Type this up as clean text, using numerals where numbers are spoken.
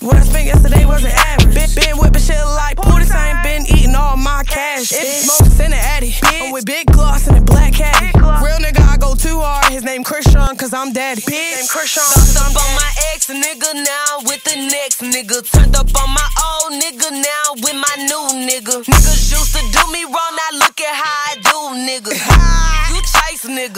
What I spent yesterday wasn't average. Been whipping shit like Pooties, I ain't been eating all my cash. It's smokes in the Addy. I'm with big gloss and a black caddy. Real nigga, I go too hard. His name Christian, cause I'm daddy. Name Christian. Fucked up on my ex nigga, now with the next nigga. Turned up on my old nigga, now with my new nigga. Niggas used to do me wrong, now look at how I do, nigga.